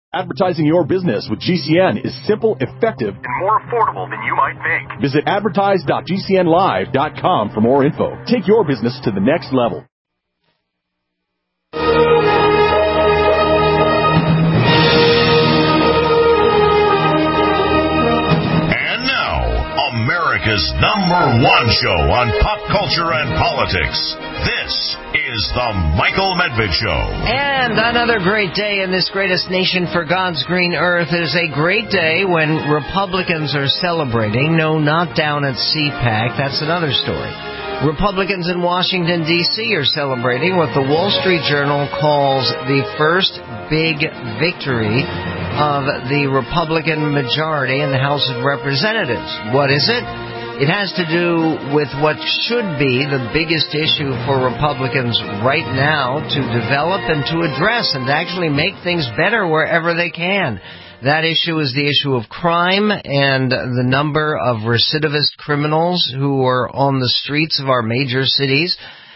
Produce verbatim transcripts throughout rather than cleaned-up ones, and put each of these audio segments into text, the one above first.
Advertising your business with G C N is simple, effective, and more affordable than you might think. Visit advertise dot g c n live dot com for more info. Take your business to the next level. And now, America's number one show on pop culture and politics. This is the Michael Medved Show. And another great day in this greatest nation for God's green earth. It is a great day when Republicans are celebrating. No, not down at CPAC. That's another story. Republicans in Washington, D C are celebrating what the Wall Street Journal calls the first big victory of the Republican majority in the House of Representatives. What is it? It has to do with what should be the biggest issue for Republicans right now to develop and to address and to actually make things better wherever they can. That issue is the issue of crime and the number of recidivist criminals who are on the streets of our major cities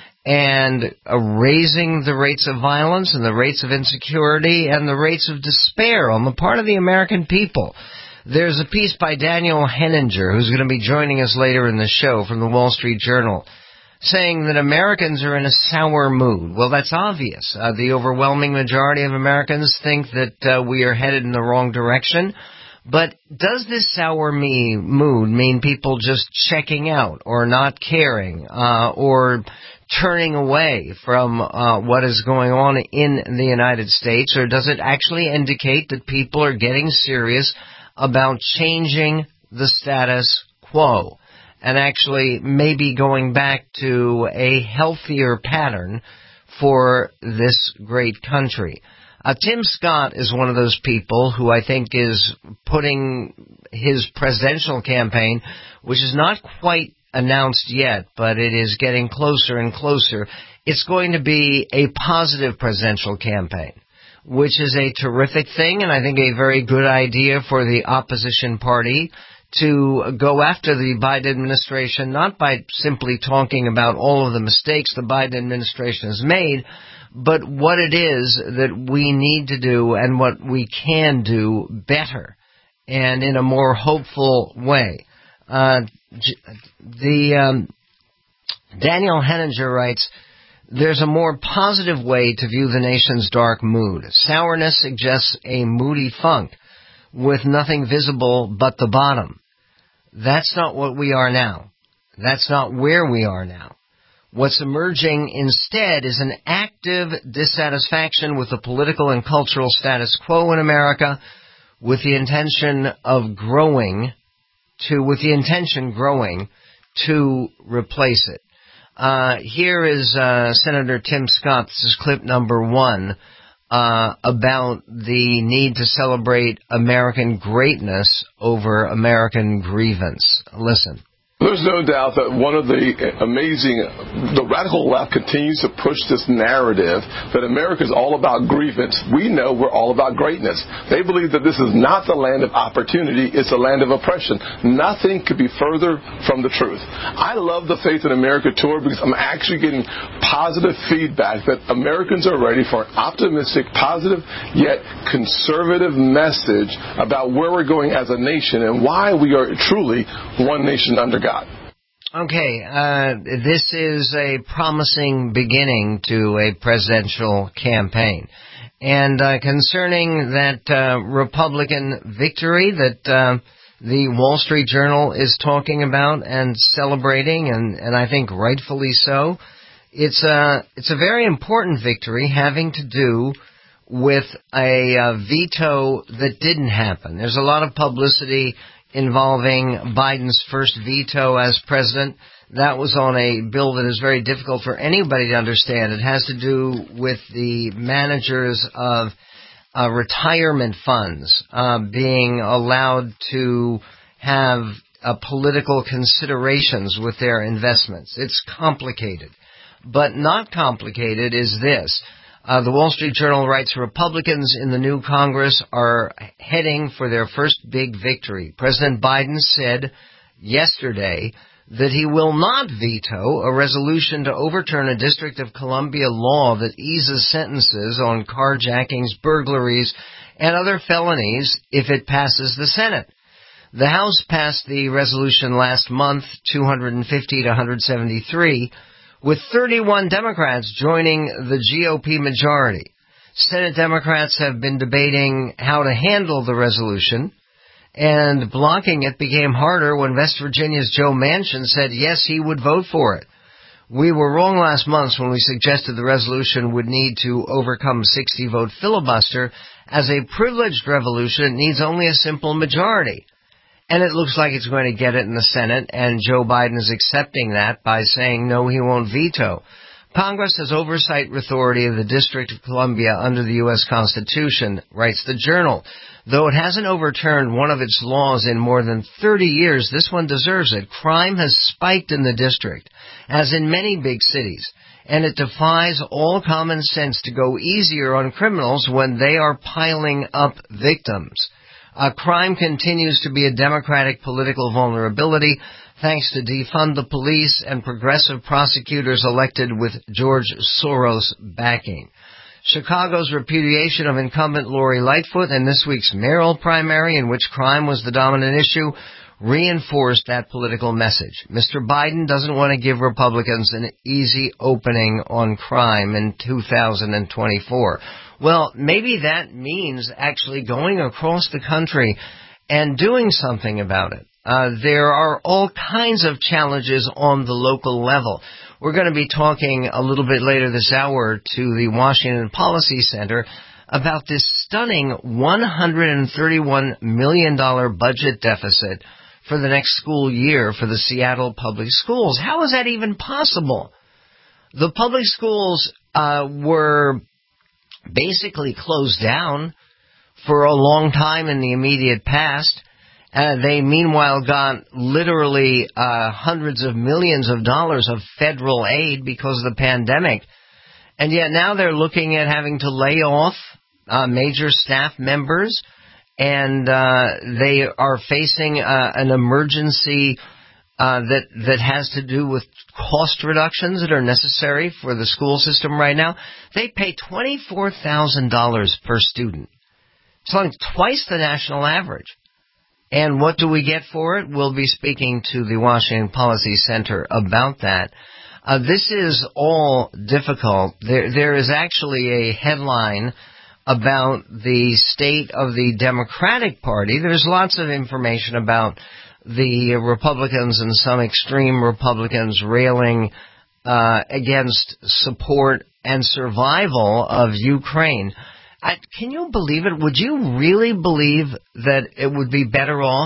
and uh, raising the rates of violence and the rates of insecurity and the rates of despair on the part of the American people. There's a piece by Daniel Henninger, who's going to be joining us later in the show from the Wall Street Journal, saying that Americans are in a sour mood. Well, that's obvious. Uh, the overwhelming majority of Americans think that uh, we are headed in the wrong direction. But does this sour me mood mean people just checking out or not caring uh, or turning away from uh, what is going on in the United States? Or does it actually indicate that people are getting serious about changing the status quo and actually maybe going back to a healthier pattern for this great country? Uh, Tim Scott is one of those people who I think is putting his presidential campaign, which is not quite announced yet, but it is getting closer and closer. It's going to be a positive presidential campaign, which is a terrific thing, and I think a very good idea for the opposition party to go after the Biden administration, not by simply talking about all of the mistakes the Biden administration has made, but what it is that we need to do and what we can do better and in a more hopeful way. Uh, the um, Daniel Henninger writes, "There's a more positive way to view the nation's dark mood. Sourness suggests a moody funk with nothing visible but the bottom. That's not what we are now. That's not where we are now. What's emerging instead is an active dissatisfaction with the political and cultural status quo in America with the intention of growing to, with the intention growing to replace it." Uh, here is uh, Senator Tim Scott. This is clip number one uh, about the need to celebrate American greatness over American grievance. Listen. There's no doubt that one of the amazing, the radical left continues to push this narrative that America is all about grievance. We know we're all about greatness. They believe that this is not the land of opportunity, it's a land of oppression. Nothing could be further from the truth. I love the Faith in America tour because I'm actually getting positive feedback that Americans are ready for an optimistic, positive, yet conservative message about where we're going as a nation and why we are truly one nation under God. Okay, uh, this is a promising beginning to a presidential campaign. And uh, concerning that uh, Republican victory that uh, the Wall Street Journal is talking about and celebrating, and, and I think rightfully so, it's a, it's a very important victory having to do with a uh, veto that didn't happen. There's a lot of publicity involving Biden's first veto as president. That was on a bill that is very difficult for anybody to understand. It has to do with the managers of uh, retirement funds uh, being allowed to have uh, political considerations with their investments. It's complicated. But not complicated is this. Uh, the Wall Street Journal writes, Republicans in the new Congress are heading for their first big victory. President Biden said yesterday that he will not veto a resolution to overturn a District of Columbia law that eases sentences on carjackings, burglaries, and other felonies if it passes the Senate. The House passed the resolution last month, two hundred fifty to one hundred seventy-three, with thirty-one Democrats joining the G O P majority. Senate Democrats have been debating how to handle the resolution, and blocking it became harder when West Virginia's Joe Manchin said yes, he would vote for it. We were wrong last month when we suggested the resolution would need to overcome a sixty-vote filibuster. As a privileged resolution, it needs only a simple majority. And it looks like it's going to get it in the Senate, and Joe Biden is accepting that by saying no, he won't veto. Congress has oversight authority of the District of Columbia under the U S Constitution, writes the Journal. Though it hasn't overturned one of its laws in more than thirty years, this one deserves it. Crime has spiked in the district, as in many big cities, and it defies all common sense to go easier on criminals when they are piling up victims. Uh, crime continues to be a Democratic political vulnerability, thanks to defund the police and progressive prosecutors elected with George Soros backing. Chicago's repudiation of incumbent Lori Lightfoot and this week's mayoral primary, in which crime was the dominant issue, reinforced that political message. Mister Biden doesn't want to give Republicans an easy opening on crime in two thousand twenty-four. Well, maybe that means actually going across the country and doing something about it. Uh, there are all kinds of challenges on the local level. We're going to be talking a little bit later this hour to the Washington Policy Center about this stunning one hundred thirty-one million dollars budget deficit for the next school year for the Seattle Public Schools. How is that even possible? The public schools uh, were basically closed down for a long time in the immediate past. Uh, they, meanwhile, got literally uh, hundreds of millions of dollars of federal aid because of the pandemic. And yet now they're looking at having to lay off uh, major staff members, and uh, they are facing uh, an emergency uh, that that has to do with cost reductions that are necessary for the school system right now. They pay twenty-four thousand dollars per student. It's like twice the national average. And what do we get for it? We'll be speaking to the Washington Policy Center about that. Uh, this is all difficult. There, there is actually a headline about the state of the Democratic Party. There's lots of information about the Republicans and some extreme Republicans railing uh, against support and survival of Ukraine. I, can you believe it? Would you really believe that it would be better off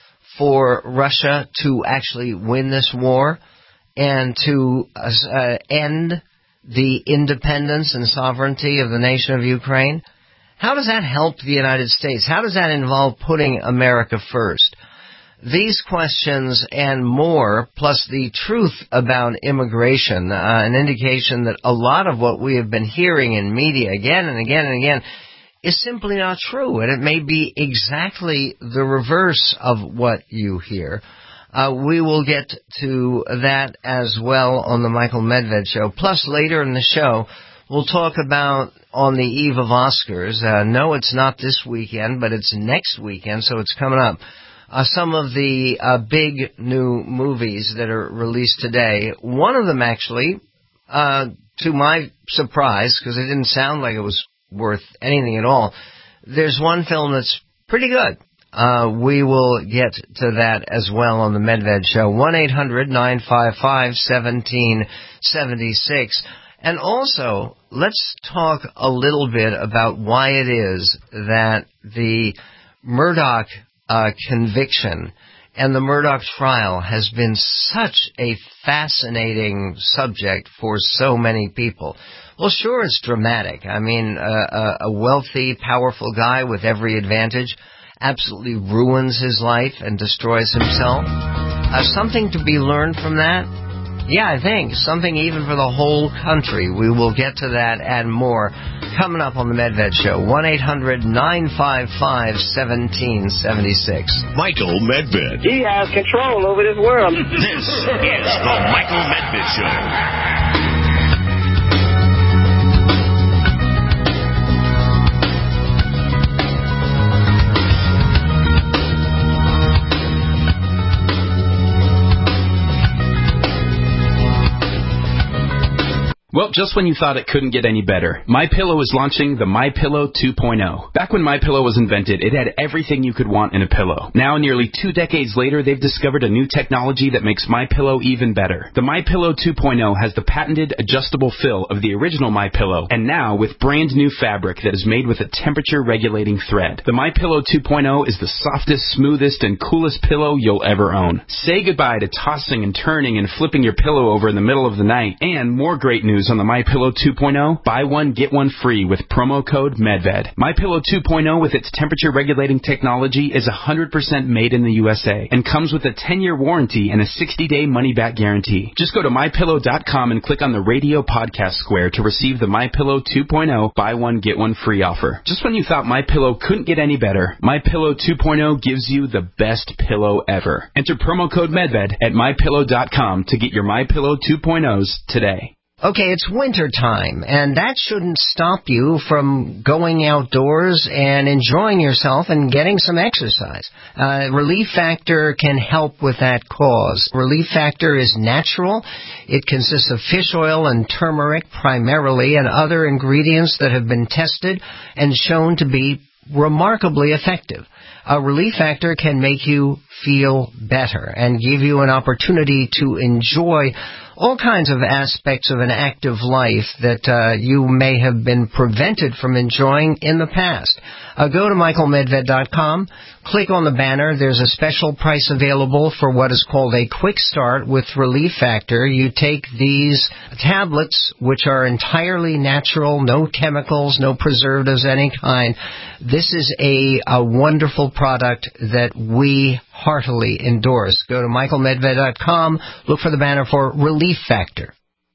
for Russia to actually win this war and to uh, end the independence and sovereignty of the nation of Ukraine? How does that help the United States? How does that involve putting America first? These questions and more, plus the truth about immigration, uh, an indication that a lot of what we have been hearing in media again and again and again is simply not true, and it may be exactly the reverse of what you hear. Uh, we will get to that as well on the Michael Medved Show. Plus, later in the show, we'll talk about on the eve of Oscars. Uh, no, it's not this weekend, but it's next weekend, so it's coming up. Uh, some of the uh, big new movies that are released today. One of them, actually, uh, to my surprise, because it didn't sound like it was worth anything at all, there's one film that's pretty good. Uh, we will get to that as well on the Medved Show. one eight hundred nine five five one seven seven six. And also, let's talk a little bit about why it is that the Murdoch Uh, conviction and the Murdoch trial has been such a fascinating subject for so many people. Well, sure, it's dramatic. I mean, uh, a wealthy, powerful guy with every advantage absolutely ruins his life and destroys himself. Uh, something to be learned from that Yeah, I think. Something even for the whole country. We will get to that and more coming up on the Medved Show. one eight hundred nine five five one seven seven six. Michael Medved. He has control over this world. This is the Michael Medved Show. Well, just when you thought it couldn't get any better, MyPillow is launching the MyPillow two point oh. Back when MyPillow was invented, it had everything you could want in a pillow. Now, nearly two decades later, they've discovered a new technology that makes MyPillow even better. The MyPillow two point oh has the patented adjustable fill of the original MyPillow, and now with brand new fabric that is made with a temperature-regulating thread. The MyPillow two point oh is the softest, smoothest, and coolest pillow you'll ever own. Say goodbye to tossing and turning and flipping your pillow over in the middle of the night. And more great news on the MyPillow two point oh, buy one, get one free with promo code MedVed. MyPillow two point oh with its temperature-regulating technology is one hundred percent made in the U S A and comes with a ten-year warranty and a sixty-day money-back guarantee. Just go to My Pillow dot com and click on the radio podcast square to receive the MyPillow two point oh, buy one, get one free offer. Just when you thought MyPillow couldn't get any better, MyPillow two point oh gives you the best pillow ever. Enter promo code MedVed at My Pillow dot com to get your MyPillow two point ohs today. Okay, it's winter time, and that shouldn't stop you from going outdoors and enjoying yourself and getting some exercise. Uh, Relief Factor can help with that cause. Relief Factor is natural. It consists of fish oil and turmeric primarily and other ingredients that have been tested and shown to be remarkably effective. A Relief Factor can make you feel better and give you an opportunity to enjoy all kinds of aspects of an active life that uh, you may have been prevented from enjoying in the past. Uh, go to Michael Medved dot com, click on the banner. There's a special price available for what is called a quick start with Relief Factor. You take these tablets, which are entirely natural, no chemicals, no preservatives of any kind. This is a, a wonderful product that we heartily endorse. Go to Michael Medved dot com, look for the banner for Relief Factor.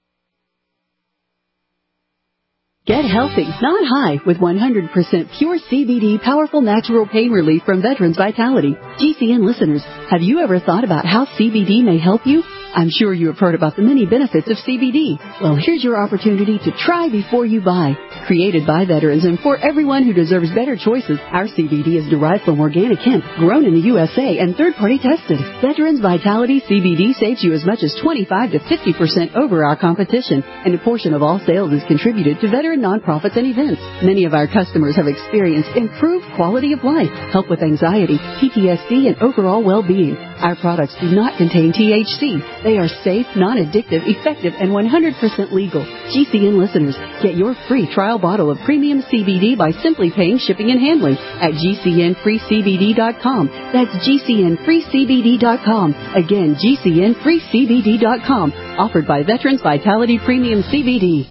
Get healthy, not high, with one hundred percent pure C B D powerful natural pain relief from Veterans Vitality. G C N listeners, have you ever thought about how C B D may help you? I'm sure you have heard about the many benefits of C B D. Well, here's your opportunity to try before you buy. Created by veterans and for everyone who deserves better choices, our C B D is derived from organic hemp, grown in the U S A and third-party tested. Veterans Vitality C B D saves you as much as twenty-five to fifty percent over our competition, and a portion of all sales is contributed to veteran nonprofits and events. Many of our customers have experienced improved quality of life, help with anxiety, P T S D, and overall well-being. Our products do not contain T H C. They are safe, non-addictive, effective, and one hundred percent legal. G C N listeners, get your free trial bottle of premium C B D by simply paying shipping and handling at G C N free C B D dot com. That's G C N free C B D dot com. Again, G C N free C B D dot com. Offered by Veterans Vitality Premium C B D.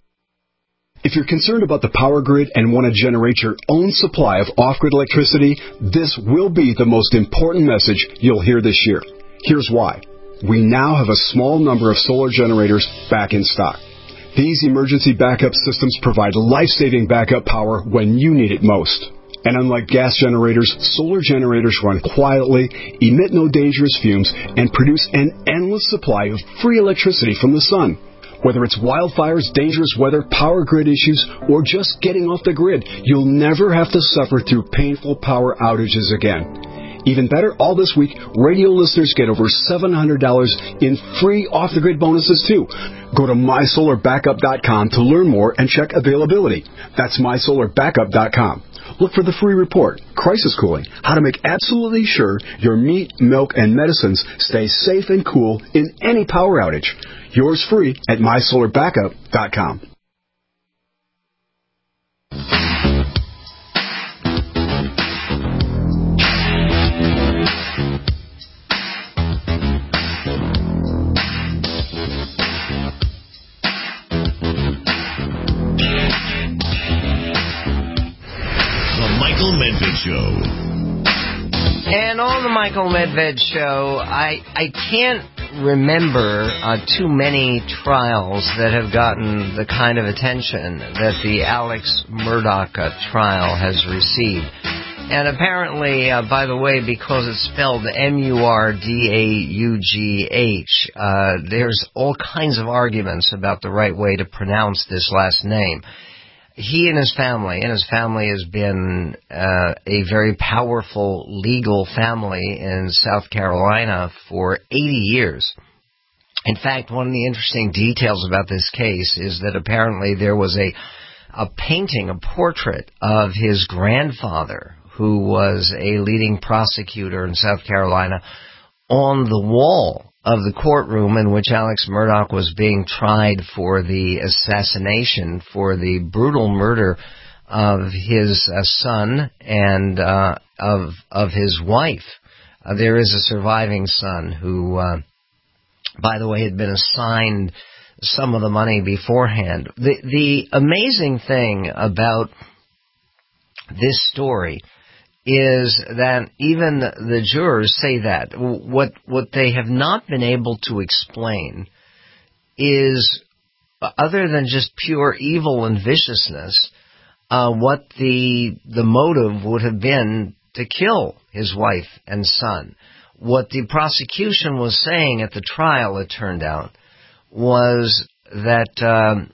If you're concerned about the power grid and want to generate your own supply of off-grid electricity, this will be the most important message you'll hear this year. Here's why. We now have a small number of solar generators back in stock. These emergency backup systems provide life-saving backup power when you need it most. And unlike gas generators, solar generators run quietly, emit no dangerous fumes, and produce an endless supply of free electricity from the sun. Whether it's wildfires, dangerous weather, power grid issues, or just getting off the grid, you'll never have to suffer through painful power outages again. Even better, all this week, radio listeners get over seven hundred dollars in free off-the-grid bonuses, too. Go to my solar backup dot com to learn more and check availability. That's my solar backup dot com. Look for the free report, Crisis Cooling, how to make absolutely sure your meat, milk, and medicines stay safe and cool in any power outage. Yours free at my solar backup dot com. Medved Show. And on the Michael Medved Show, I I can't remember uh, too many trials that have gotten the kind of attention that the Alex Murdaugh uh, trial has received. And apparently, uh, by the way, because it's spelled M U R D A U G H, uh, there's all kinds of arguments about the right way to pronounce this last name. He and his family, and his family has been uh, a very powerful legal family in South Carolina for eighty years. In fact, one of the interesting details about this case is that apparently there was a, a painting, a portrait of his grandfather, who was a leading prosecutor in South Carolina, on the wall of the courtroom in which Alex Murdaugh was being tried for the assassination, for the brutal murder of his uh, son and uh, of of his wife. Uh, there is a surviving son who, uh, by the way, had been assigned some of the money beforehand. The, the amazing thing about this story is that even the jurors say that. What what they have not been able to explain is, other than just pure evil and viciousness, uh, what the the motive would have been to kill his wife and son. What the prosecution was saying at the trial, it turned out, was that um,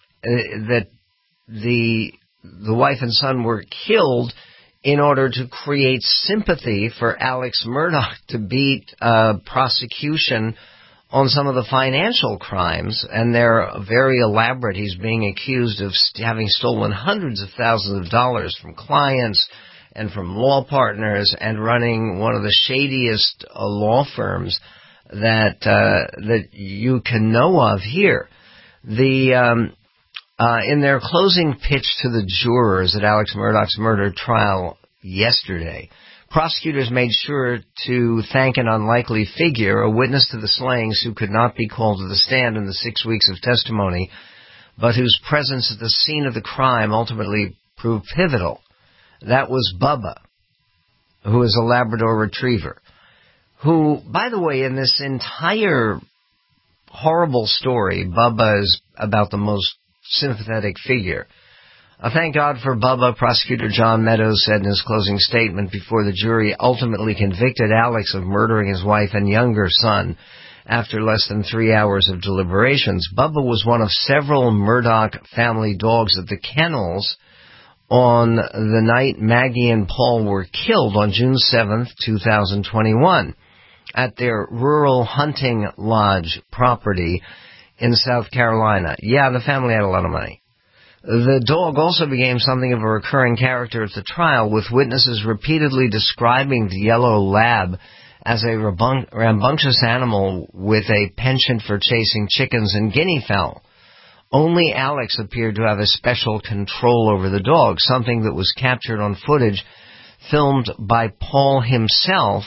that the the wife and son were killed in order to create sympathy for Alex Murdaugh to beat uh, prosecution on some of the financial crimes, and they're very elaborate. He's being accused of st- having stolen hundreds of thousands of dollars from clients and from law partners, and running one of the shadiest uh, law firms that uh, that you can know of here. The um, Uh, in their closing pitch to the jurors at Alex Murdaugh's murder trial yesterday, prosecutors made sure to thank an unlikely figure, a witness to the slayings who could not be called to the stand in the six weeks of testimony, but whose presence at the scene of the crime ultimately proved pivotal. That was Bubba, who is a Labrador Retriever, who, by the way, in this entire horrible story, Bubba is about the most sympathetic figure. I thank God for Bubba, Prosecutor John Meadows said in his closing statement before the jury ultimately convicted Alex of murdering his wife and younger son after less than three hours of deliberations. Bubba was one of several Murdaugh family dogs at the kennels on the night Maggie and Paul were killed on June seventh, twenty twenty-one, at their rural hunting lodge property in South Carolina. Yeah, the family had a lot of money. The dog also became something of a recurring character at the trial, with witnesses repeatedly describing the yellow lab as a rambunctious animal with a penchant for chasing chickens and guinea fowl. Only Alex appeared to have a special control over the dog, something that was captured on footage filmed by Paul himself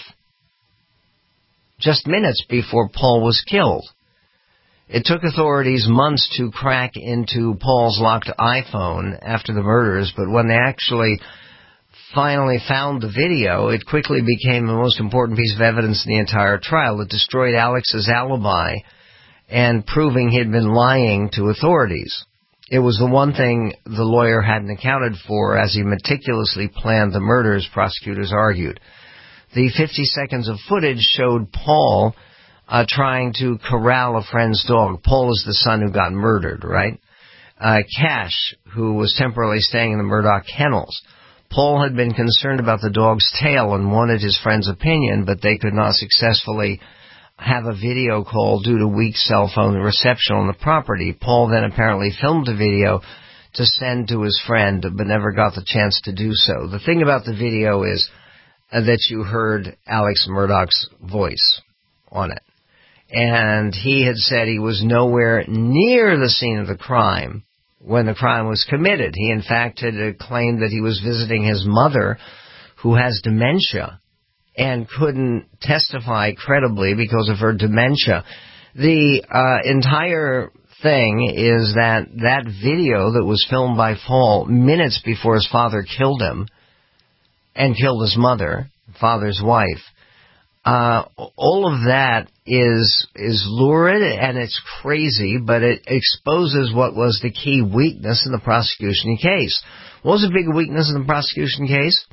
just minutes before Paul was killed. It took authorities months to crack into Paul's locked iPhone after the murders, but when they actually finally found the video, it quickly became the most important piece of evidence in the entire trial. It destroyed Alex's alibi and proving he'd been lying to authorities. It was the one thing the lawyer hadn't accounted for as he meticulously planned the murders, prosecutors argued. The fifty seconds of footage showed Paul Uh, trying to corral a friend's dog. Paul is the son who got murdered, right? Uh, Cash, who was temporarily staying in the Murdaugh kennels. Paul had been concerned about the dog's tail and wanted his friend's opinion, but they could not successfully have a video call due to weak cell phone reception on the property. Paul then apparently filmed the video to send to his friend, but never got the chance to do so. The thing about the video is uh, that you heard Alex Murdaugh's voice on it. And he had said he was nowhere near the scene of the crime when the crime was committed. He, in fact, had claimed that he was visiting his mother, who has dementia, and couldn't testify credibly because of her dementia. The uh, entire thing is that that video that was filmed by Paul minutes before his father killed him and killed his mother, father's wife, Uh, all of that is is lurid and it's crazy, but it exposes what was the key weakness in the prosecution case. What was the big weakness in the prosecution case?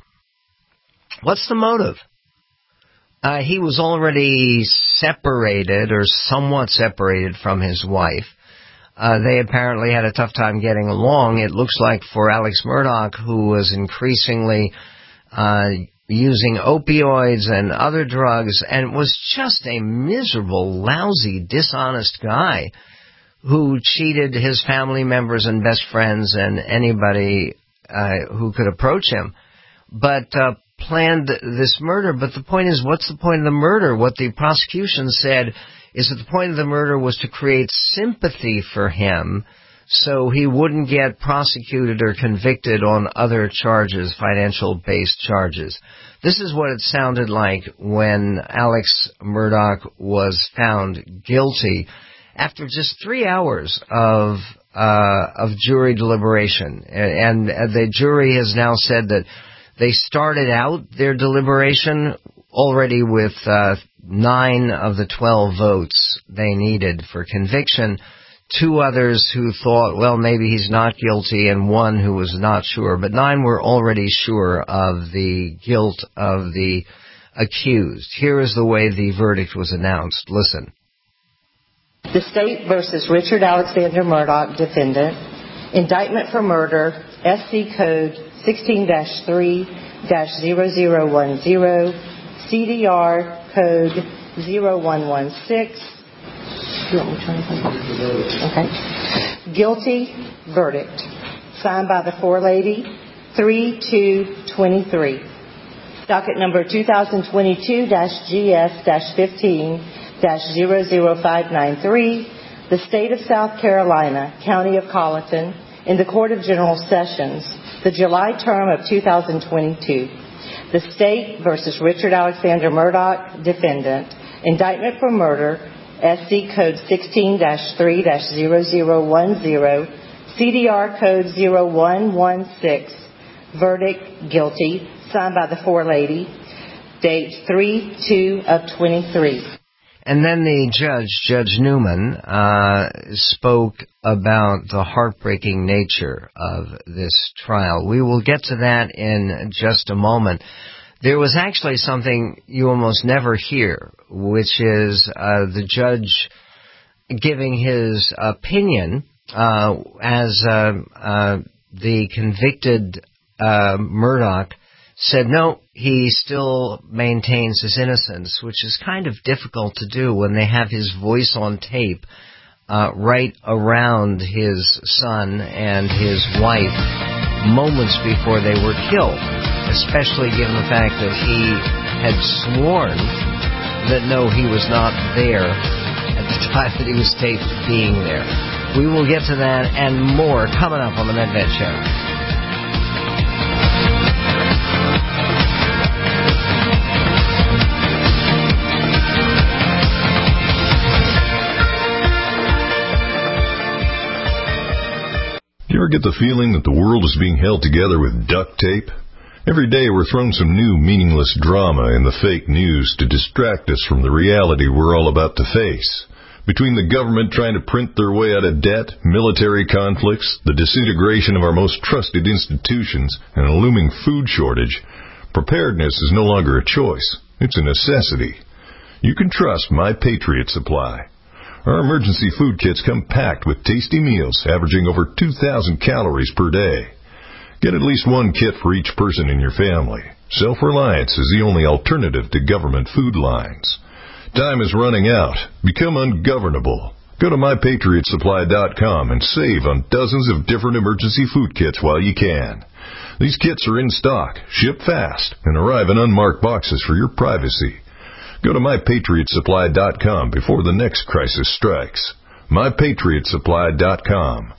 What's the motive? Uh, he was already separated or somewhat separated from his wife. Uh, they apparently had a tough time getting along. It looks like for Alex Murdaugh, who was increasingly uh using opioids and other drugs, and was just a miserable, lousy, dishonest guy who cheated his family members and best friends and anybody uh, who could approach him, but uh, planned this murder. But the point is, what's the point of the murder? What the prosecution said is that the point of the murder was to create sympathy for him so he wouldn't get prosecuted or convicted on other charges, financial-based charges. This is what it sounded like when Alex Murdaugh was found guilty after just three hours of uh, of jury deliberation. And, and the jury has now said that they started out their deliberation already with uh, nine of the twelve votes they needed for conviction. Two others who thought, well, maybe he's not guilty, and one who was not sure. But nine were already sure of the guilt of the accused. Here is the way the verdict was announced. Listen. The State versus Richard Alexander Murdaugh, defendant. Indictment for murder, S C Code sixteen dash three dash zero zero one zero, C D R Code zero one one six. You want me to turn it on? Okay. Guilty verdict. Signed by the forelady, three two twenty-three. Docket number two thousand twenty-two G S fifteen zero zero five nine three. The State of South Carolina, County of Colleton, in the Court of General Sessions, the July term of two thousand twenty-two. The State versus Richard Alexander Murdaugh, defendant. Indictment for murder, S C Code sixteen dash three dash zero zero one zero, C D R Code zero one one six. Verdict, guilty. Signed by the forelady. Date three two of twenty-three. And then the judge, Judge Newman, uh, spoke about the heartbreaking nature of this trial. We will get to that in just a moment. There was actually something you almost never hear, which is uh, the judge giving his opinion uh, as uh, uh, the convicted uh, Murdaugh said, no, he still maintains his innocence, which is kind of difficult to do when they have his voice on tape uh, right around his son and his wife moments before they were killed, especially given the fact that he had sworn that, no, he was not there at the time that he was taped being there. We will get to that and more coming up on the Medved Show. Do you ever get the feeling that the world is being held together with duct tape? Every day we're thrown some new meaningless drama in the fake news to distract us from the reality we're all about to face. Between the government trying to print their way out of debt, military conflicts, the disintegration of our most trusted institutions, and a looming food shortage, preparedness is no longer a choice. It's a necessity. You can trust My Patriot Supply. Our emergency food kits come packed with tasty meals averaging over two thousand calories per day. Get at least one kit for each person in your family. Self-reliance is the only alternative to government food lines. Time is running out. Become ungovernable. Go to my patriot supply dot com and save on dozens of different emergency food kits while you can. These kits are in stock, ship fast, and arrive in unmarked boxes for your privacy. Go to my patriot supply dot com before the next crisis strikes. my patriot supply dot com.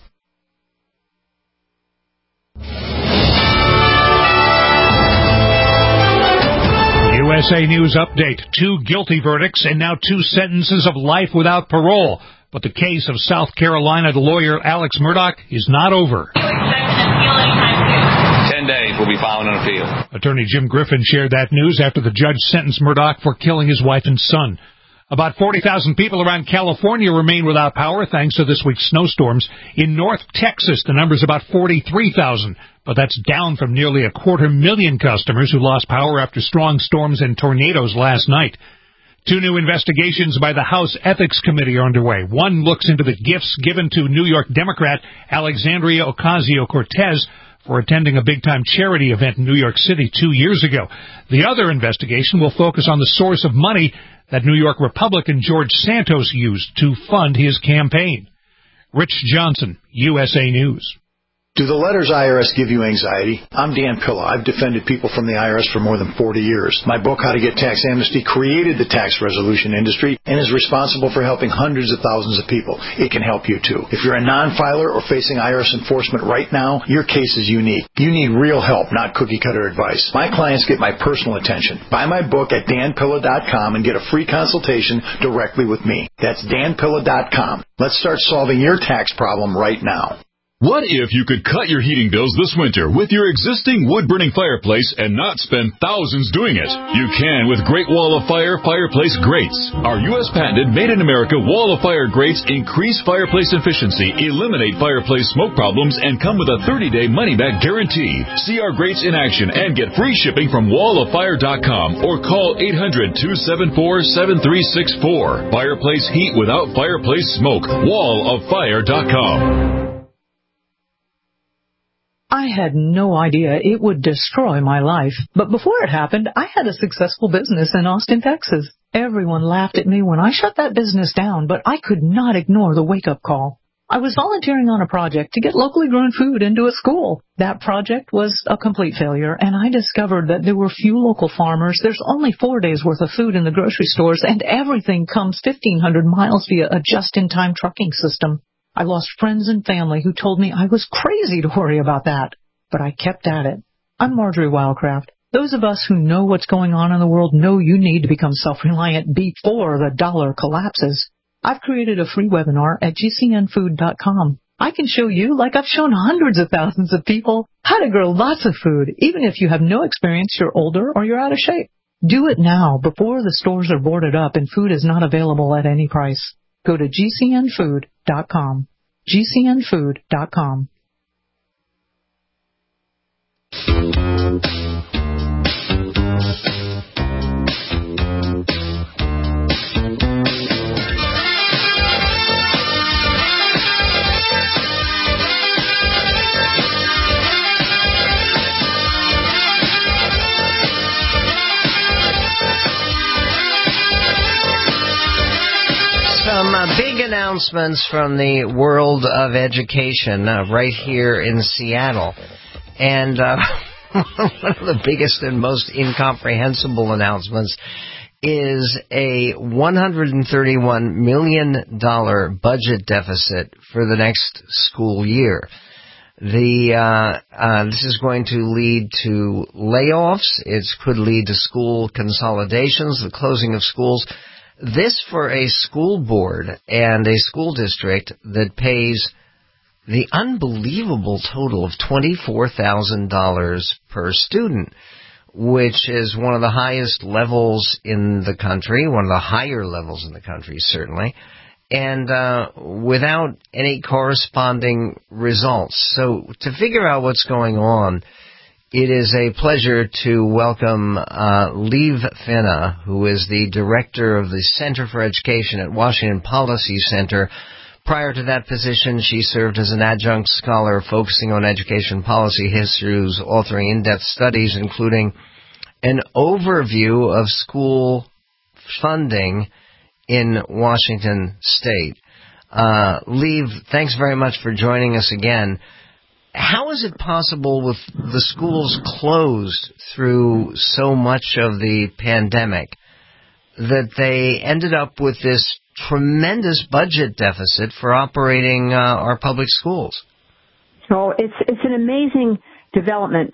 U S A News Update. Two guilty verdicts and now two sentences of life without parole. But the case of South Carolina lawyer Alex Murdaugh is not over. Ten ten days we'll be filing an appeal. Attorney Jim Griffin shared that news after the judge sentenced Murdoch for killing his wife and son. About forty thousand people around California remain without power thanks to this week's snowstorms. In North Texas, the number's about forty-three thousand, but that's down from nearly a quarter million customers who lost power after strong storms and tornadoes last night. Two new investigations by the House Ethics Committee are underway. One looks into the gifts given to New York Democrat Alexandria Ocasio-Cortez for attending a big-time charity event in New York City two years ago. The other investigation will focus on the source of money that New York Republican George Santos used to fund his campaign. Rich Johnson, U S A News. Do the letters I R S give you anxiety? I'm Dan Pilla. I've defended people from the I R S for more than forty years. My book, How to Get Tax Amnesty, created the tax resolution industry and is responsible for helping hundreds of thousands of people. It can help you, too. If you're a non-filer or facing I R S enforcement right now, your case is unique. You need real help, not cookie-cutter advice. My clients get my personal attention. Buy my book at dan pilla dot com and get a free consultation directly with me. That's dan pilla dot com. Let's start solving your tax problem right now. What if you could cut your heating bills this winter with your existing wood-burning fireplace and not spend thousands doing it? You can with Great Wall of Fire fireplace grates. Our U S patented made-in-America Wall of Fire grates increase fireplace efficiency, eliminate fireplace smoke problems, and come with a thirty-day money-back guarantee. See our grates in action and get free shipping from wall of fire dot com or call eight hundred, two seven four, seven three six four. Fireplace heat without fireplace smoke. wall of fire dot com. I had no idea it would destroy my life. But before it happened, I had a successful business in Austin, Texas. Everyone laughed at me when I shut that business down, but I could not ignore the wake-up call. I was volunteering on a project to get locally grown food into a school. That project was a complete failure, and I discovered that there were few local farmers. There's only four days' worth of food in the grocery stores, and everything comes fifteen hundred miles via a just-in-time trucking system. I lost friends and family who told me I was crazy to worry about that, but I kept at it. I'm Marjorie Wildcraft. Those of us who know what's going on in the world know you need to become self-reliant before the dollar collapses. I've created a free webinar at g c n food dot com. I can show you, like I've shown hundreds of thousands of people, how to grow lots of food, even if you have no experience, you're older, or you're out of shape. Do it now before the stores are boarded up and food is not available at any price. Go to g c n food dot com. g c n food dot com. Some uh, big announcements from the world of education uh, right here in Seattle. And uh, one of the biggest and most incomprehensible announcements is a one hundred thirty-one million dollars budget deficit for the next school year. The uh, uh, this is going to lead to layoffs. It could lead to school consolidations, the closing of schools. This for a school board and a school district that pays the unbelievable total of twenty-four thousand dollars per student, which is one of the highest levels in the country, one of the higher levels in the country, certainly, and uh, without any corresponding results. So to figure out what's going on, it is a pleasure to welcome uh, Liv Finna, who is the director of the Center for Education at Washington Policy Center. Prior to that position, she served as an adjunct scholar focusing on education policy issues, authoring in-depth studies, including an overview of school funding in Washington State. Uh, Liv, thanks very much for joining us again. How is it possible with the schools closed through so much of the pandemic that they ended up with this tremendous budget deficit for operating uh, our public schools? So it's it's an amazing development,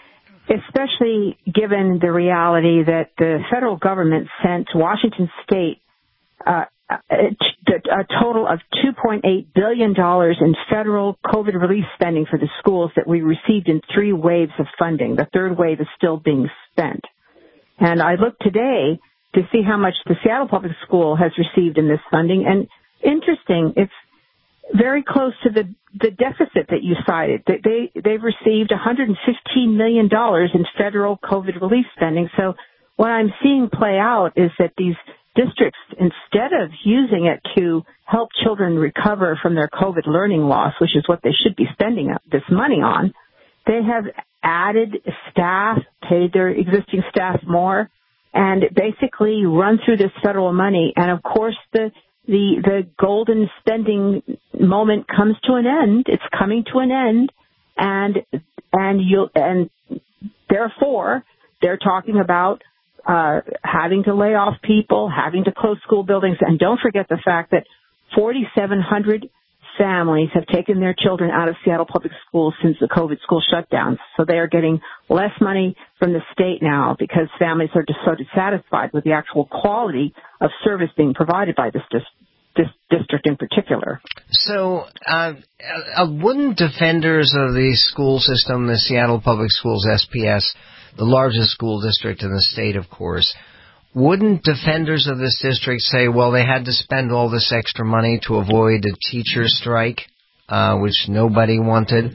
especially given the reality that the federal government sent Washington State uh, a total of two point eight billion dollars in federal COVID relief spending for the schools that we received in three waves of funding. The third wave is still being spent. And I looked today to see how much the Seattle Public School has received in this funding. And interesting, it's very close to the, the deficit that you cited. They, they, they've received one hundred fifteen million dollars in federal COVID relief spending. So what I'm seeing play out is that these districts, instead of using it to help children recover from their COVID learning loss, which is what they should be spending this money on, they have added staff, paid their existing staff more, and basically run through this federal money. And of course, the the the golden spending moment comes to an end. It's coming to an end, and and you and therefore they're talking about uh having to lay off people, having to close school buildings, and don't forget the fact that forty-seven hundred families have taken their children out of Seattle Public Schools since the COVID school shutdowns. So they are getting less money from the state now because families are just so dissatisfied with the actual quality of service being provided by this, dis- this district in particular. So uh, uh, wouldn't defenders of the school system, the Seattle Public Schools, S P S, the largest school district in the state, of course, wouldn't defenders of this district say, well, they had to spend all this extra money to avoid a teacher strike, uh, which nobody wanted?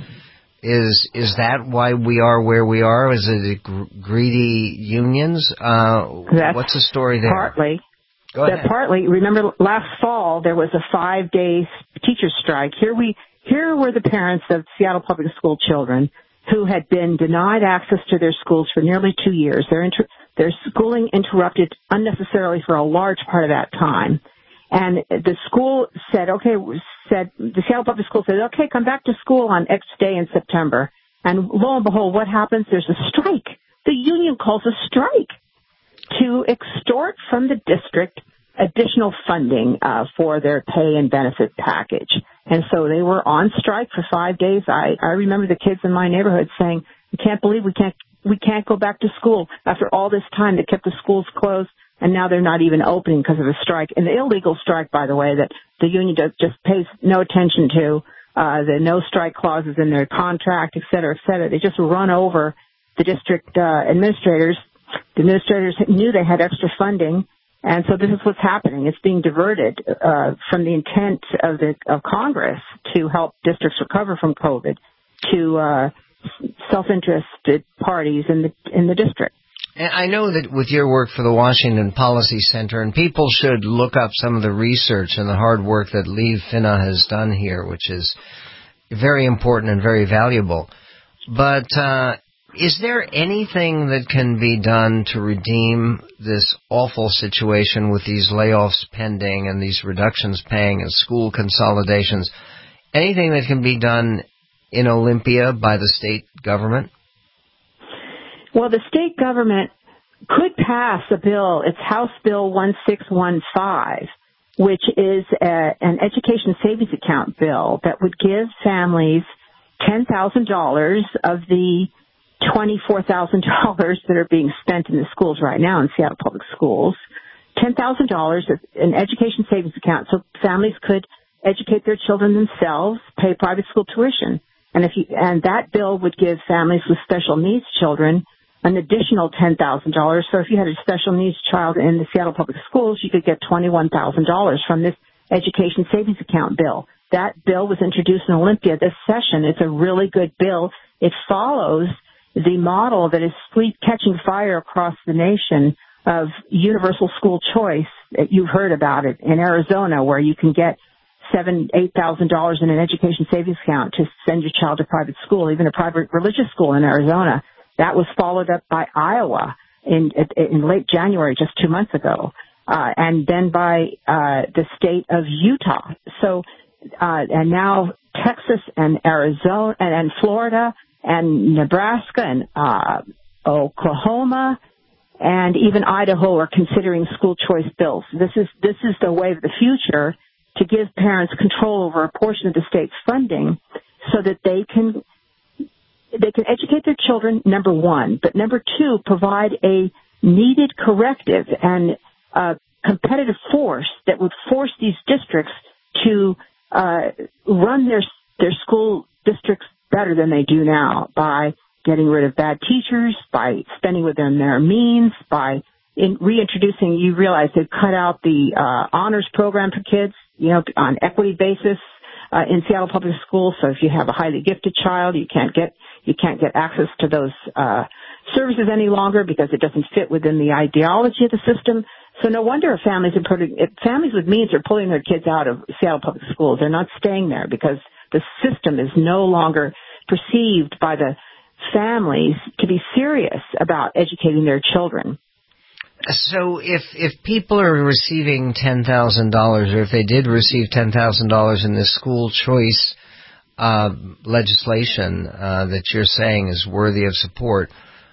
Is is that why we are where we are? Is it gr- greedy unions? Uh, what's the story there? Partly. Go ahead. That partly. Remember, last fall there was a five-day teacher strike. Here we here were the parents of Seattle Public School children who had been denied access to their schools for nearly two years. Their inter- their schooling interrupted unnecessarily for a large part of that time. And the school said, okay, said, the Seattle Public School said, okay, come back to school on X day in September. And lo and behold, what happens? There's a strike. The union calls a strike to extort from the district additional funding uh, for their pay and benefit package. And so they were on strike for five days. I, I remember the kids in my neighborhood saying, we can't believe we can't we can't go back to school after all this time. They kept the schools closed, and now they're not even opening because of a strike. An illegal strike, by the way, that the union does, just pays no attention to. Uh, the no strike clauses in their contract, et cetera, et cetera. They just run over the district uh, administrators. The administrators knew they had extra funding, and so this is what's happening. It's being diverted uh, from the intent of the of Congress to help districts recover from COVID to uh, self-interested parties in the in the district. And I know that with your work for the Washington Policy Center, and people should look up some of the research and the hard work that Lee Finna has done here, which is very important and very valuable. But uh, is there anything that can be done to redeem this awful situation with these layoffs pending and these reductions paying and school consolidations? Anything that can be done in Olympia by the state government? Well, the state government could pass a bill. It's House Bill one six one five, which is a, an education savings account bill that would give families ten thousand dollars of the twenty-four thousand dollars that are being spent in the schools right now in Seattle Public Schools, ten thousand dollars in education savings account so families could educate their children themselves, pay private school tuition. And if you, and that bill would give families with special needs children an additional ten thousand dollars. So if you had a special needs child in the Seattle Public Schools, you could get twenty-one thousand dollars from this education savings account bill. That bill was introduced in Olympia this session. It's a really good bill. It follows the model that is catching fire across the nation of universal school choice. You've heard about it in Arizona, where you can get seven, eight thousand dollars in an education savings account to send your child to private school, even a private religious school in Arizona. That was followed up by Iowa in in late January, just two months ago, uh, and then by uh, the state of Utah. So, uh, and now Texas and Arizona and, and Florida and Nebraska and uh, Oklahoma and even Idaho are considering school choice bills. This is this is the way of the future, to give parents control over a portion of the state's funding so that they can they can educate their children, number one, but number two, provide a needed corrective and uh, competitive force that would force these districts to uh, run their their school districts better than they do now by getting rid of bad teachers, by spending within their means, by in reintroducing. You realize they've cut out the uh, honors program for kids, you know, on equity basis uh, in Seattle Public Schools. So if you have a highly gifted child, you can't get you can't get access to those uh, services any longer because it doesn't fit within the ideology of the system. So no wonder families are putting, families with means are pulling their kids out of Seattle Public Schools. They're not staying there because the system is no longer perceived by the families to be serious about educating their children. So if if people are receiving ten thousand dollars, or if they did receive ten thousand dollars in this school choice uh, legislation uh, that you're saying is worthy of support,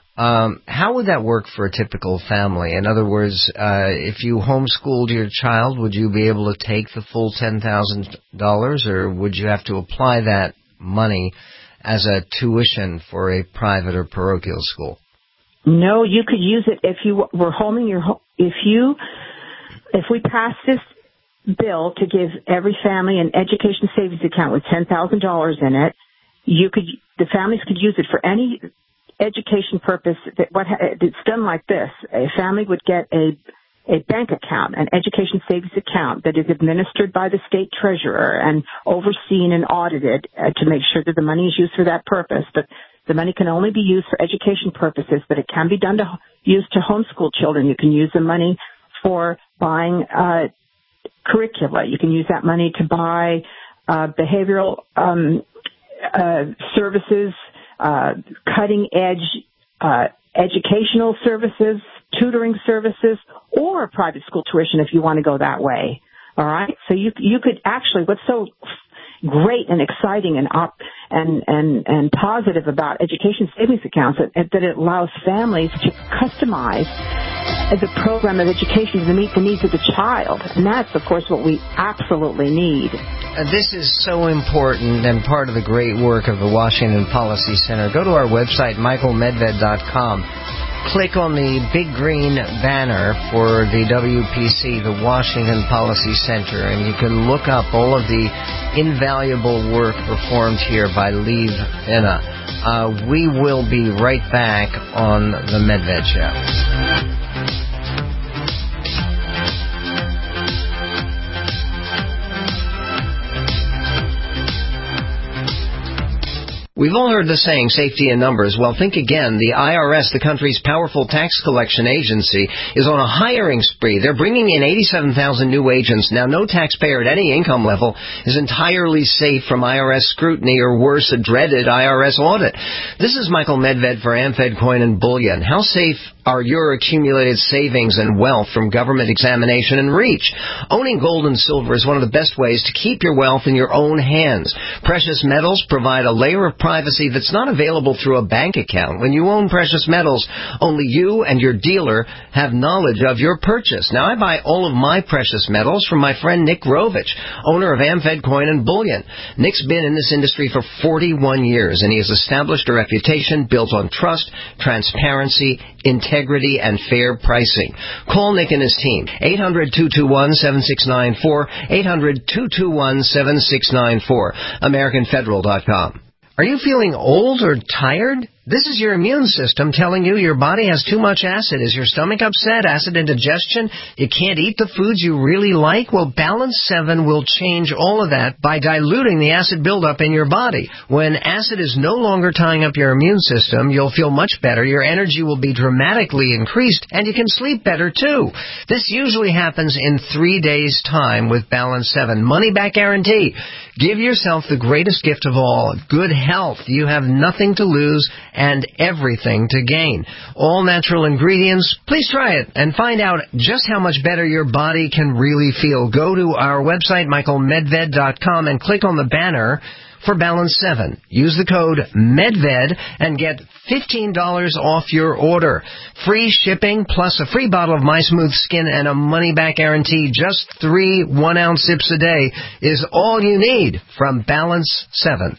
um, how would that work for a typical family? In other words, uh, if you homeschooled your child, would you be able to take the full ten thousand dollars, or would you have to apply that money as a tuition for a private or parochial school? No, you could use it if you were homing your home. If you, if we pass this bill to give every family an education savings account with ten thousand dollars in it, you could, the families could use it for any education purpose. That what it's done like this: a family would get a a bank account, an education savings account that is administered by the state treasurer and overseen and audited uh, to make sure that the money is used for that purpose. But the money can only be used for education purposes, but it can be done to use to homeschool children. You can use the money for buying uh, curricula. You can use that money to buy uh, behavioral um, uh, services, uh, cutting-edge uh, educational services, tutoring services, or private school tuition if you want to go that way. All right? So you you could actually, what's so great and exciting and op, and, and, and positive about education savings accounts that, that it allows families to customize the program of education to meet the needs of the child. And that's, of course, what we absolutely need. Uh, this is so important and part of the great work of the Washington Policy Center. Go to our website, michael medved dot com. Click on the big green banner for the W P C, the Washington Policy Center, and you can look up all of the invaluable work performed here by Lee Venna. Uh, we will be right back on the Medved Show. We've all heard the saying, safety in numbers. Well, think again. The I R S, the country's powerful tax collection agency, is on a hiring spree. They're bringing in eighty-seven thousand new agents. Now, no taxpayer at any income level is entirely safe from I R S scrutiny or, worse, a dreaded I R S audit. This is Michael Medved for AmFed Coin and Bullion. How safe are your accumulated savings and wealth from government examination and reach? Owning gold and silver is one of the best ways to keep your wealth in your own hands. Precious metals provide a layer of privacy that's not available through a bank account. When you own precious metals, only you and your dealer have knowledge of your purchase. Now, I buy all of my precious metals from my friend Nick Rovich, owner of AmFed Coin and Bullion. Nick's been in this industry for forty-one years, and he has established a reputation built on trust, transparency, integrity, and fair pricing. Call Nick and his team, eight hundred, two two one, seven six nine four, eight hundred, two two one, seven six nine four, american federal dot com. Are you feeling old or tired? This is your immune system telling you your body has too much acid. Is your stomach upset? Acid indigestion? You can't eat the foods you really like? Well, Balance seven will change all of that by diluting the acid buildup in your body. When acid is no longer tying up your immune system, you'll feel much better. Your energy will be dramatically increased, and you can sleep better, too. This usually happens in three days' time with Balance seven. Money back guarantee. Give yourself the greatest gift of all, good health. You have nothing to lose and everything to gain. All natural ingredients. Please try it and find out just how much better your body can really feel. Go to our website, michael medved dot com, and click on the banner for Balance seven. Use the code MEDVED and get fifteen dollars off your order. Free shipping plus a free bottle of My Smooth Skin and a money-back guarantee. Just three one-ounce sips a day is all you need from Balance seven.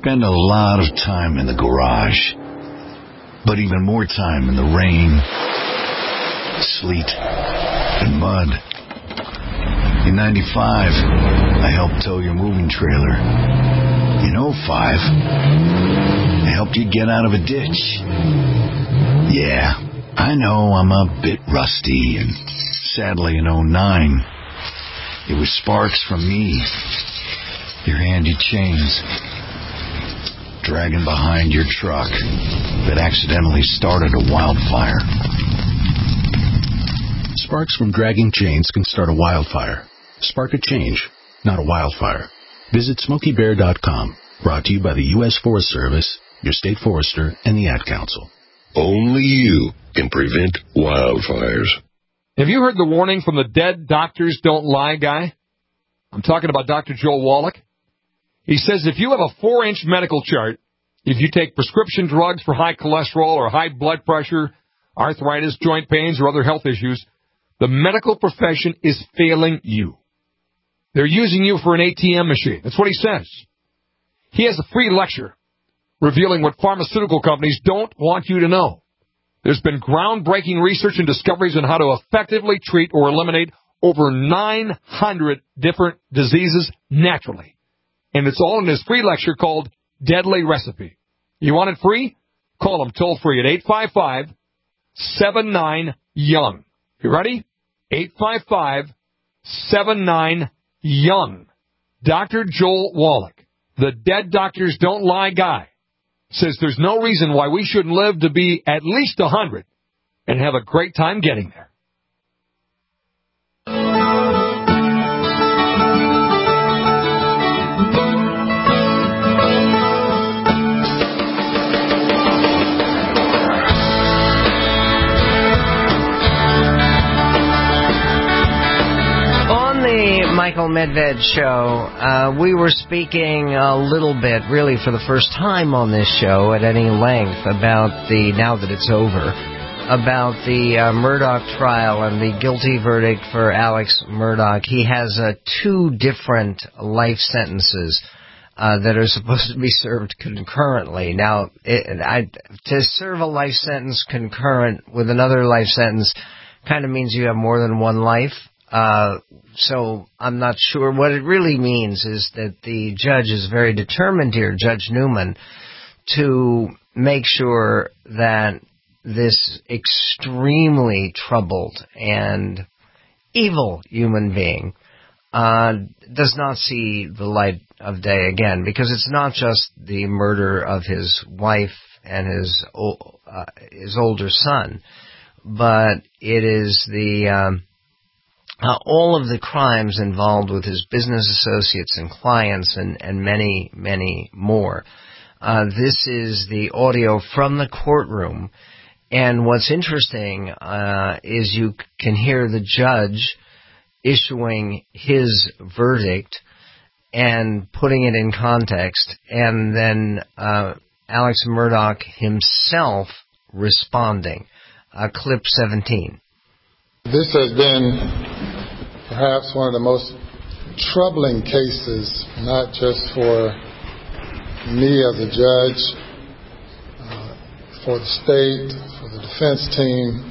spend a lot of time in the garage, but even more time in the rain, sleet, and mud. In ninety-five, I helped tow your moving trailer. In oh five, I helped you get out of a ditch. Yeah, I know I'm a bit rusty, and sadly in oh nine, it was sparks from me, your handy chains, dragging behind your truck that accidentally started a wildfire. Sparks from dragging chains can start a wildfire. Spark a change, not a wildfire. Visit Smokey Bear dot com. Brought to you by the U S Forest Service, your state forester, and the Ad Council. Only you can prevent wildfires. Have you heard the warning from the Dead Doctors Don't Lie guy? I'm talking about Doctor Joel Wallach. He says if you have a four-inch medical chart, if you take prescription drugs for high cholesterol or high blood pressure, arthritis, joint pains, or other health issues, the medical profession is failing you. They're using you for an A T M machine. That's what he says. He has a free lecture revealing what pharmaceutical companies don't want you to know. There's been groundbreaking research and discoveries on how to effectively treat or eliminate over nine hundred different diseases naturally. And it's all in his free lecture called Deadly Recipe. You want it free? Call him toll free at eight five five, seven nine, young. You ready? eight five five, seven nine, young. Doctor Joel Wallach, the Dead Doctors Don't Lie guy, says there's no reason why we shouldn't live to be at least one hundred and have a great time getting there. Michael Medved show, uh, we were speaking a little bit, really for the first time on this show at any length, about the, now that it's over, about the uh, Murdaugh trial and the guilty verdict for Alex Murdaugh. He has uh, two different life sentences uh, that are supposed to be served concurrently. Now, it, I, to serve a life sentence concurrent with another life sentence kind of means you have more than one life. Uh, so I'm not sure. What it really means is that the judge is very determined here, Judge Newman, to make sure that this extremely troubled and evil human being uh, does not see the light of day again, because it's not just the murder of his wife and his uh, his older son, but it is the um, Uh, all of the crimes involved with his business associates and clients and, and many, many more. Uh, this is the audio from the courtroom. And what's interesting uh, is you can hear the judge issuing his verdict and putting it in context, and then uh, Alex Murdaugh himself responding. Uh, clip seventeen. This has been perhaps one of the most troubling cases, not just for me as a judge, uh, for the state, for the defense team,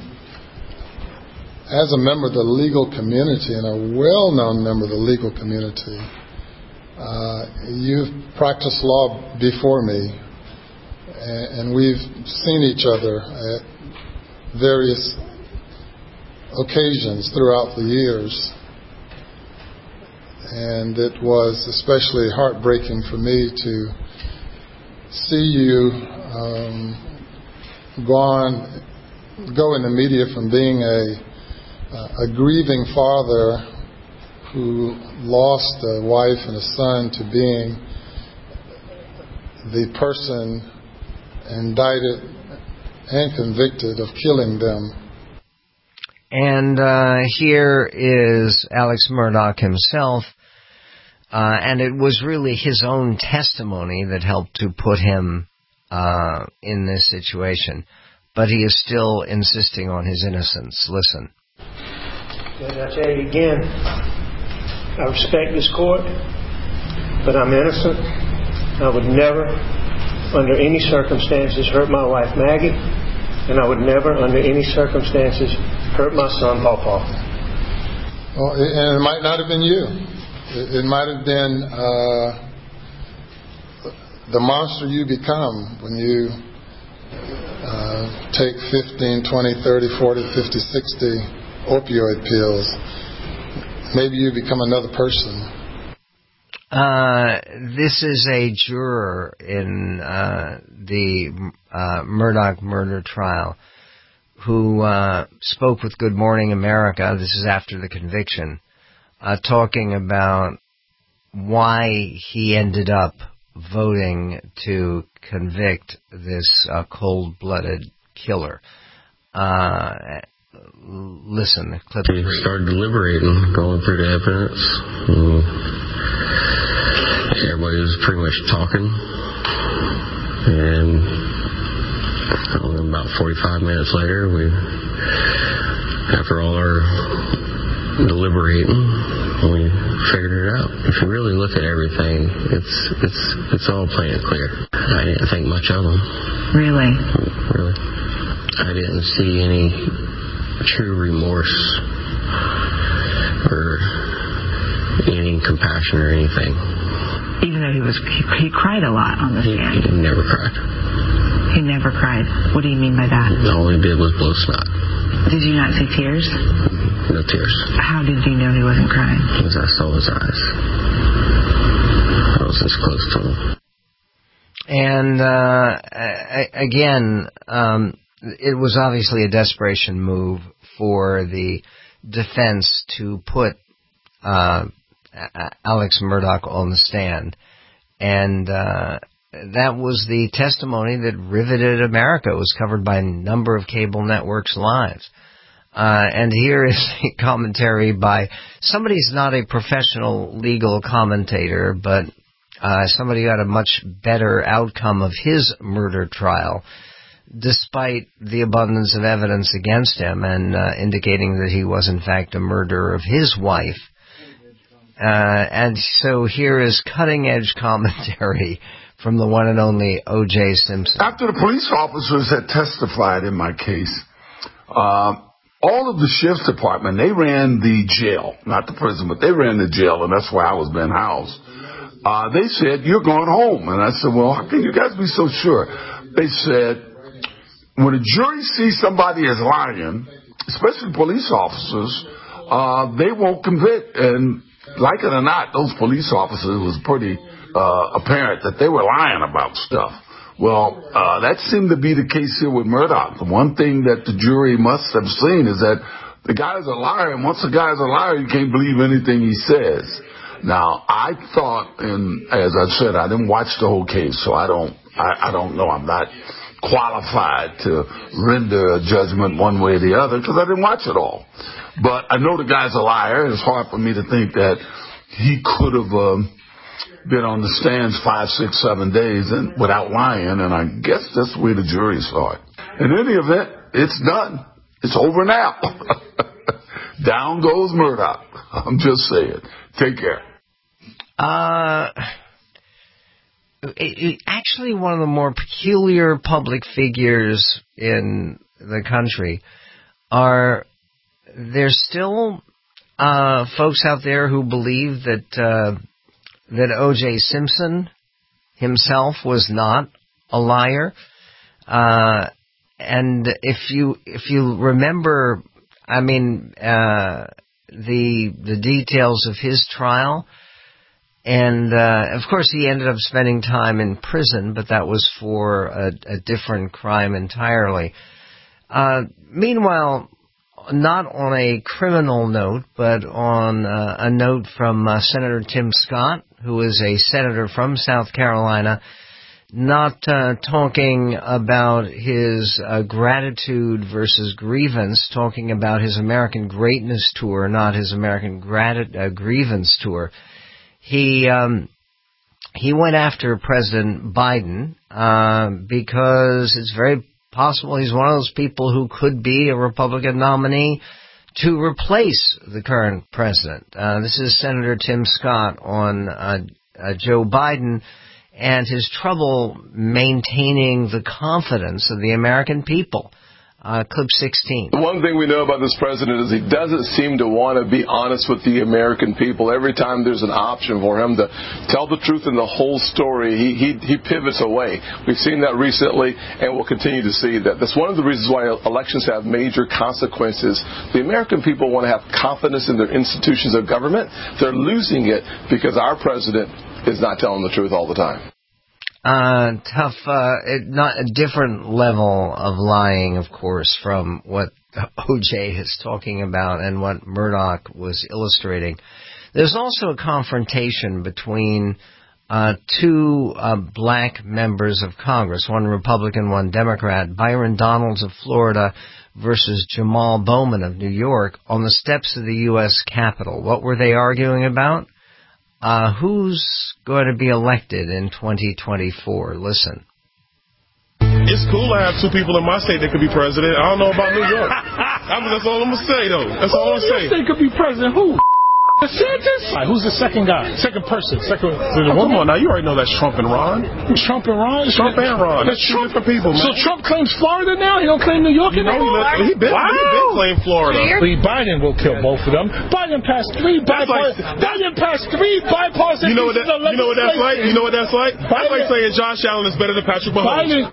as a member of the legal community and a well-known member of the legal community. Uh, you've practiced law before me, and, and we've seen each other at various occasions throughout the years, and it was especially heartbreaking for me to see you um, go on, go in the media from being a, a grieving father who lost a wife and a son to being the person indicted and convicted of killing them. And uh, here is Alex Murdaugh himself, uh, and it was really his own testimony that helped to put him uh, in this situation. But he is still insisting on his innocence. Listen. And I tell you again, I respect this court, but I'm innocent. I would never, under any circumstances, hurt my wife, Maggie, and I would never, under any circumstances, hurt my son, Paw Paw. Well, and it might not have been you. It, it might have been uh, the monster you become when you uh, take fifteen, twenty, thirty, forty, fifty, sixty opioid pills. Maybe you become another person. Uh, this is a juror in uh, the uh, Murdaugh murder trial who uh, spoke with Good Morning America. This is after the conviction, uh, talking about why he ended up voting to convict this uh, cold-blooded killer. Uh, listen, the clip. We started deliberating, going through the evidence. Mm. Everybody was pretty much talking, and I don't know, about forty-five minutes later, we, after all our deliberating, we figured it out. If you really look at everything, it's it's it's all plain and clear. I didn't think much of them. Really? Really. I didn't see any true remorse or any compassion or anything. Even though he was, he, he cried a lot on the stand. He, he never cried. He never cried. What do you mean by that? All he did was blow snot. Did you not see tears? No tears. How did you know he wasn't crying? Because I saw his eyes. I was this close to him. And uh, again, um, it was obviously a desperation move for the defense to put uh, Alex Murdaugh on the stand. And uh, that was the testimony that riveted America. It was covered by a number of cable networks live. Uh, and here is a commentary by somebody who's not a professional legal commentator, but uh, somebody who had a much better outcome of his murder trial, despite the abundance of evidence against him, and uh, indicating that he was in fact a murderer of his wife. Uh, and so here is cutting-edge commentary from the one and only O J. Simpson. After the police officers had testified in my case, uh, all of the sheriff's department, they ran the jail, not the prison, but they ran the jail, and that's where I was being housed. Uh, they said, "You're going home." And I said, "Well, how can you guys be so sure?" They said, when a jury sees somebody as lying, especially police officers, uh, they won't convict. And like it or not, those police officers, it was pretty uh, apparent that they were lying about stuff. Well, uh, that seemed to be the case here with Murdaugh. The one thing that the jury must have seen is that the guy's a liar, and once a guy's a liar, you can't believe anything he says. Now, I thought, and as I said, I didn't watch the whole case, so I don't, I, I don't know. I'm not qualified to render a judgment one way or the other because I didn't watch it all. But I know the guy's a liar. It's hard for me to think that he could have um, been on the stands five, six, seven days and without lying, and I guess that's the way the jury saw it. In any event, it's done. It's over now. Down goes Murdaugh. I'm just saying. Take care. Uh... Actually, one of the more peculiar public figures in the country are there's still uh, folks out there who believe that uh, that O J. Simpson himself was not a liar, uh, and if you if you remember, I mean uh, the the details of his trial. And, uh, of course, he ended up spending time in prison, but that was for a, a different crime entirely. Uh, meanwhile, not on a criminal note, but on uh, a note from uh, Senator Tim Scott, who is a senator from South Carolina, not uh, talking about his uh, gratitude versus grievance, talking about his American Greatness Tour, not his American grat- uh, Grievance Tour. He um, he went after President Biden uh, because it's very possible he's one of those people who could be a Republican nominee to replace the current president. Uh, this is Senator Tim Scott on uh, uh, Joe Biden, and his trouble maintaining the confidence of the American people. Uh, clip sixteen. The one thing we know about this president is he doesn't seem to want to be honest with the American people. Every time there's an option for him to tell the truth and the whole story, he, he, he pivots away. We've seen that recently, and we'll continue to see that. That's one of the reasons why elections have major consequences. The American people want to have confidence in their institutions of government. They're losing it because our president is not telling the truth all the time. Uh, tough, uh, it, not a different level of lying, of course, from what O J is talking about and what Murdoch was illustrating. There's also a confrontation between uh, two uh, black members of Congress, one Republican, one Democrat, Byron Donalds of Florida versus Jamal Bowman of New York, on the steps of the U S Capitol. What were they arguing about? Uh, who's going to be elected in twenty twenty-four? Listen. It's cool to have two people in my state that could be president. I don't know about New York. I mean, that's all I'm going to say, though. That's all I'm going to say. Your state could be president. Who? DeSantis? Right, who's the second guy? Second person? Second. Oh, come on now, you already know that's Trump and Ron. Trump and Ron? Trump and Ron. That's two different people, man. So Trump claims Florida now? He don't claim New York you know, anymore? He, he been, wow. he been claimed Florida. Lee Biden will kill both of them. Biden passed three bipartisan. Like, Biden passed three bipartisan. You know what that, you know what that's like? You know what that's like? Biden, that's like saying Josh Allen is better than Patrick Mahomes.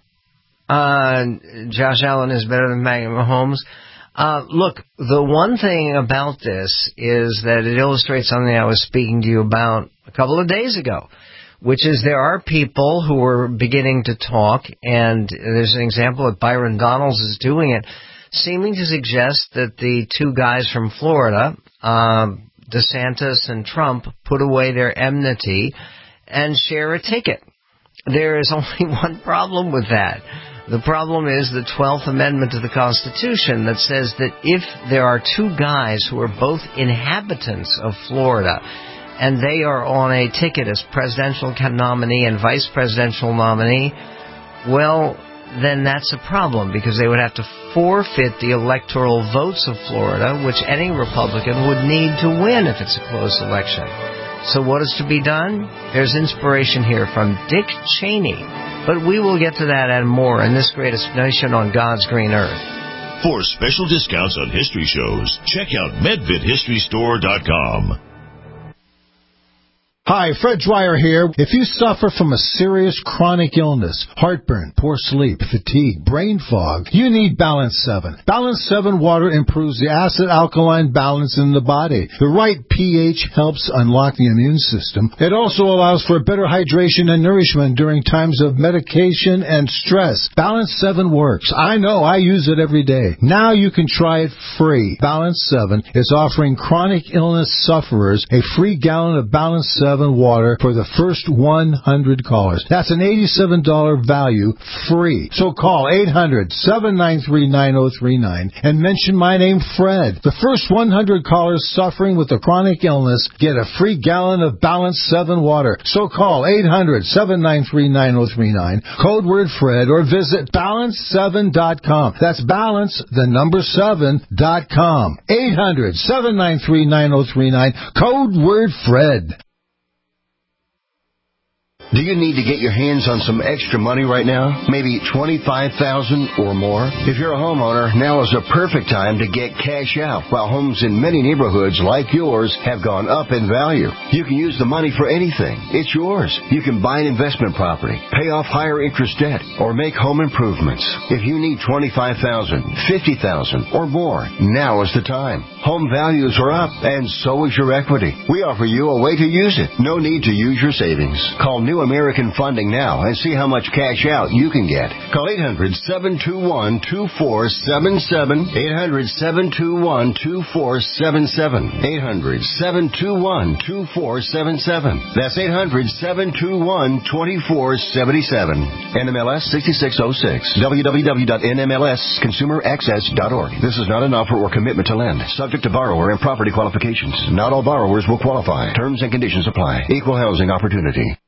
Uh, Josh Allen is better than Mahomes. Uh, look, the one thing about this is that it illustrates something I was speaking to you about a couple of days ago, which is there are people who are beginning to talk, and there's an example that Byron Donalds is doing it, seeming to suggest that the two guys from Florida, um, DeSantis and Trump, put away their enmity and share a ticket. There is only one problem with that. The problem is the twelfth Amendment to the Constitution that says that if there are two guys who are both inhabitants of Florida and they are on a ticket as presidential nominee and vice presidential nominee, well, then that's a problem because they would have to forfeit the electoral votes of Florida, which any Republican would need to win if it's a close election. So what is to be done? There's inspiration here from Dick Cheney. But we will get to that and more in this greatest nation on God's green earth. For special discounts on history shows, check out medvid history store dot com. Hi, Fred Dwyer here. If you suffer from a serious chronic illness, heartburn, poor sleep, fatigue, brain fog, you need Balance seven. Balance seven water improves the acid-alkaline balance in the body. The right pH helps unlock the immune system. It also allows for better hydration and nourishment during times of medication and stress. Balance seven works. I know, I use it every day. Now you can try it free. Balance seven is offering chronic illness sufferers a free gallon of Balance seven water for the first one hundred callers. That's an eighty-seven dollars value free. So call eight hundred, seven nine three, nine oh three nine and mention my name, Fred. The first one hundred callers suffering with a chronic illness get a free gallon of Balance seven water. So call eight hundred, seven nine three, nine oh three nine, code word Fred, or visit balance seven dot com. That's balance, the number seven dot com. eight hundred, seven nine three, nine oh three nine, code word Fred. Do you need to get your hands on some extra money right now? Maybe twenty-five thousand dollars or more? If you're a homeowner, now is a perfect time to get cash out while homes in many neighborhoods like yours have gone up in value. You can use the money for anything. It's yours. You can buy an investment property, pay off higher interest debt, or make home improvements. If you need twenty-five thousand dollars, fifty thousand dollars or more, now is the time. Home values are up, and so is your equity. We offer you a way to use it. No need to use your savings. Call New American Funding now and see how much cash out you can get. Call eight hundred, seven two one, two four seven seven, eight hundred, seven two one, two four seven seven, eight hundred, seven two one, two four seven seven. That's eight hundred, seven two one, two four seven seven. N M L S sixty-six oh six. w w w dot n m l s consumer access dot org. This is not an offer or commitment to lend. Subject to borrower and property qualifications. Not all borrowers will qualify. Terms and conditions apply. Equal housing opportunity.